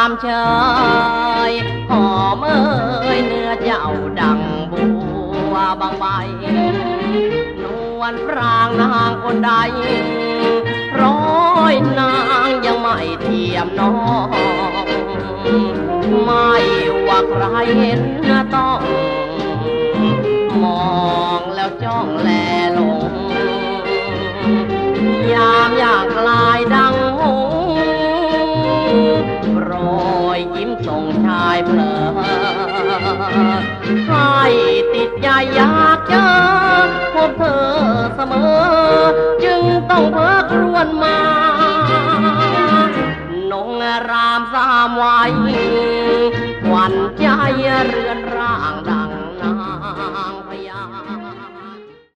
ามเชยหอมเอ่ยเนื้อเจ้าดังบัวบางใบนวลพรางนางคนใดร้อยนางยังไม่เทียมน้องไม่ว่าใครเห็นต้องมองแล้วจ้องแลลงยามอยากลายดังหงโปรยยิ้มส่งชายเพลอให้ติดใจอยากเจอพบเธอเสมอจึงต้องเพิกครวญมานงรามสามไว้หวั่นใจเรือนร่าง